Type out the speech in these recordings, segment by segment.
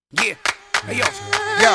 Yeah, hey yo,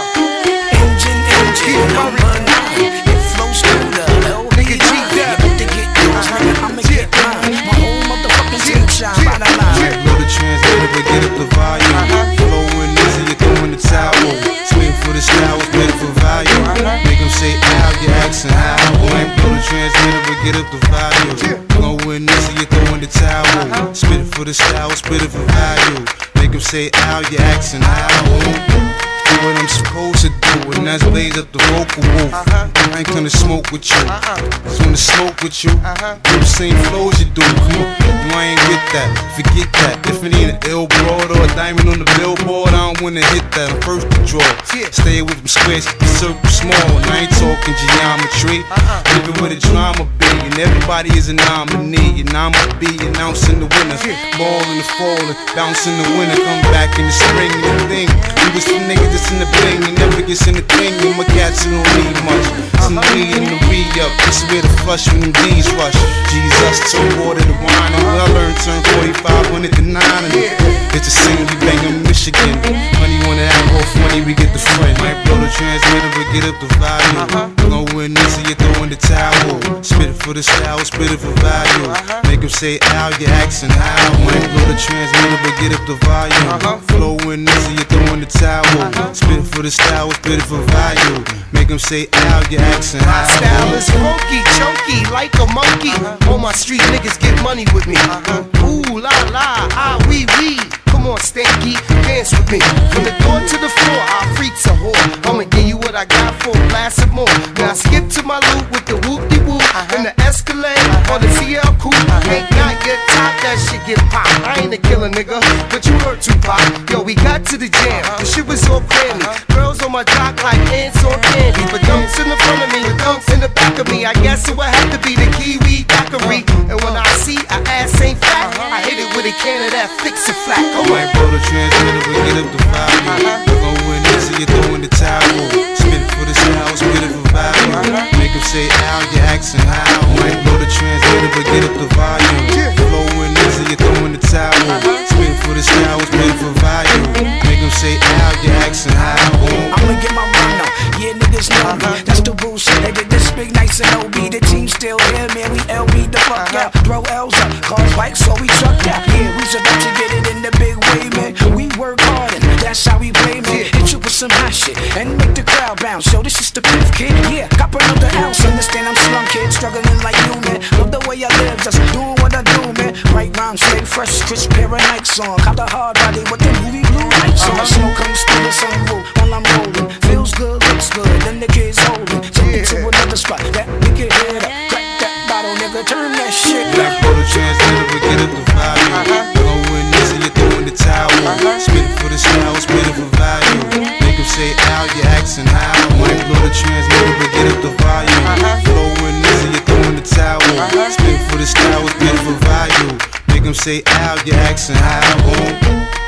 engine, I'm running. It flows through the LBG. You better get yours, nigga, I'ma get mine. My whole motherfucking team shine by the line. Blow the transmitter, but get up the volume. Flowing easy, you're throwing the towel. Spin for the style, it's better for value. Make them say ow, you're asking how. Blow the transmitter, but get up the volume. Flowing easy, you're throwing the towel. Spit for the style, it's better for value. Make them say ow, you're asking how. What I'm supposed to do, and that's blaze up the vocal booth. I ain't gonna smoke with you, just wanna smoke with you. Do the same flows you do, come on. No, I ain't get that, forget that. If it ain't an ill broad or a diamond on the billboard, I don't wanna hit that, I'm first to draw. Stay with them squares, keep the circle small, and I ain't talking geometry. Living with a drama, baby, and everybody is a nominee. And I'ma be announcing the winner, ball in the fall, and bounce in the winter. Come back in the spring, and the thing, we was some niggas that's in the bling, you never gets in the thing, and my cats don't need much. Some weed in the re-up, this is where the flush when them D's rush. Jesus, turn water to wine, and I learned turn 4500 to 9. And it's a scene, we bang in Michigan. Money wanna act all funny, we get the friend. Might blow the transmitter, but get up the volume. Blowing this, and you're throwing the towel. Spit it for the style, spit it for value. Make them say ow, you're asking how. Might blow the transmitter, but get up the volume. Flowing this, and you're throwing the towel. Spit for the style, spit it for value. Make them say ow, you're asking how. My style is funky, chunky, like a monkey. All my street niggas get money with me. Ooh la la, ah wee wee. Come on, Stanky, dance with me. From the door to the floor, our freaks a whore. I'ma give you what I got for a glass of more. Now skip to my loop with the whoop-de-whoop and the Escalade or the CL Coupe. Ain't not get top, that shit get popped. I ain't a killer nigga, but you heard Tupac. Yo, we got to the jam, the shit was all cranny. Girls on my jock like ants on candy. But dunks in the front of me, with dunks in the back of me. I guess it would have to be the Kiwi daiquiri. And when I see an ass ain't fat, I hit it with a can of that fix it flat. Come on. Might blow the transmitter, but get up the volume. Going in, so you're throwing the towel. Spit it for the style, spit it for value. Make them say ow, you're asking how. Might blow the transmitter, but get up the volume. Flowing in, so you're throwing the towel. Spit it for the style, spit it for value. Make them say ow, you're asking how. I'ma get my run on, yeah niggas know me. That's the bullshit, nigga, this big nice and OB. The team still here, man, we LB the fuck out. Throw L's up, cars, bikes, so we truck out. Yeah, we's about to get it in the big way, man. We work hard and that's how we play, man. Hit you with some hot shit and make the crowd bounce. Yo, this is the fifth kid, yeah. Cop another ounce, understand I'm slum kid, struggling like you, man. Love the way I live, just doing what I do, man. Right rhyme, stay fresh, crisp pair of Nikes on. Cop the hard body with the movie blue lights on. Smoke comes through the sunroof while I'm rolling. Feels good, looks good, then the kids holding. Take it to another spot, that we can hit up. Crack that bottle, nigga, turn that shit up. Blow the transmitter, but get up the volume. Going in, so you're throwing the towel. Spit it for the style, spit it for value. Make them say ow, you're asking how. Might blow the transmitter, but get up the volume. Flowing in, so you're throwing the towel. Spit it for the style, spit it for value. Make them say ow, you're asking how.